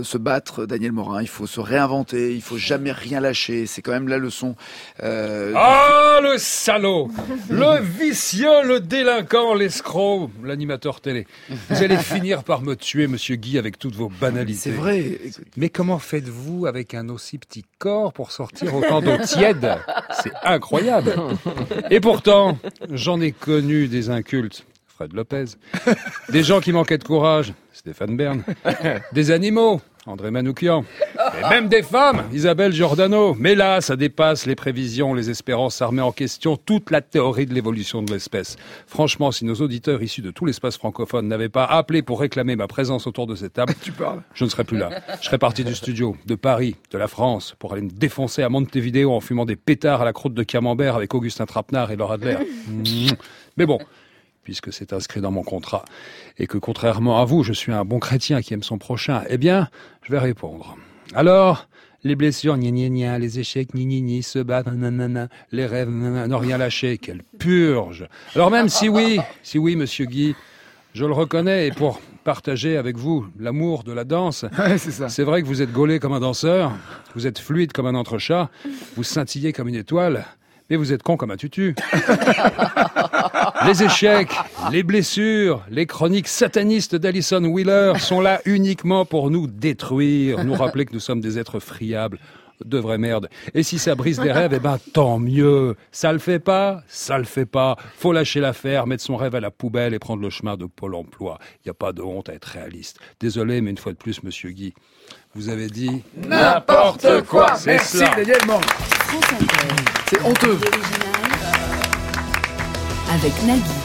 se battre, Daniel Morin. Il faut se réinventer. Il faut jamais rien lâcher. C'est quand même la leçon. Ah, le salaud, le vicieux, le délinquant, l'escroc, l'animateur télé. Vous allez finir par me tuer, monsieur Guy, avec toutes vos banalités. C'est vrai. Mais comment faites-vous avec un aussi petit corps pour sortir autant d'eau tiède? C'est incroyable. Et pourtant, j'en ai connu des incultes. Fred Lopez. Des gens qui manquaient de courage. Stéphane Bern. Des animaux. André Manoukian. Et même des femmes. Isabelle Giordano. Mais là, ça dépasse les prévisions, les espérances. Ça remet en question toute la théorie de l'évolution de l'espèce. Franchement, si nos auditeurs issus de tout l'espace francophone n'avaient pas appelé pour réclamer ma présence autour de cette table, je ne serais plus là. Je serais parti du studio, de Paris, de la France, pour aller me défoncer à Montevideo en fumant des pétards à la croûte de camembert avec Augustin Trapenard et Laura Adler. Mais bon, puisque c'est inscrit dans mon contrat, et que contrairement à vous, je suis un bon chrétien qui aime son prochain, eh bien, je vais répondre. Alors, les blessures, gna gna gna, les échecs, ni ni ni, se battre, nanana, les rêves, nanana, ne rien lâcher, quelle purge. Alors même si oui, monsieur Guy, je le reconnais, et pour partager avec vous l'amour de la danse, Ouais, c'est ça. c'est vrai que vous êtes gaulé comme un danseur, vous êtes fluide comme un entrechat, vous scintillez comme une étoile, mais vous êtes con comme un tutu. Les échecs, les blessures, les chroniques satanistes d'Alison Wheeler sont là uniquement pour nous détruire, nous rappeler que nous sommes des êtres friables, de vraie merde. Et si ça brise des rêves, eh ben tant mieux. Ça le fait pas. Faut lâcher l'affaire, mettre son rêve à la poubelle et prendre le chemin de Pôle emploi. Il n'y a pas de honte à être réaliste. Désolé, mais une fois de plus, monsieur Guy, vous avez dit N'importe quoi. C'est Merci, cela. Daniel Morin. France Inter. C'est honteux. Original. Avec Nagui.